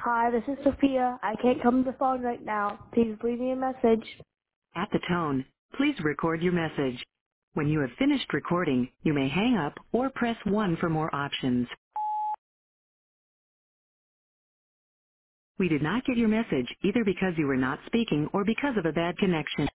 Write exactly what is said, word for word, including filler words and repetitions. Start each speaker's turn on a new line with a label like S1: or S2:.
S1: Hi, this is Sophia. I can't come to the phone right now. Please leave me a message.
S2: At the tone, please record your message. When you have finished recording, you may hang up or press one for more options. We did not get your message either because you were not speaking or because of a bad connection.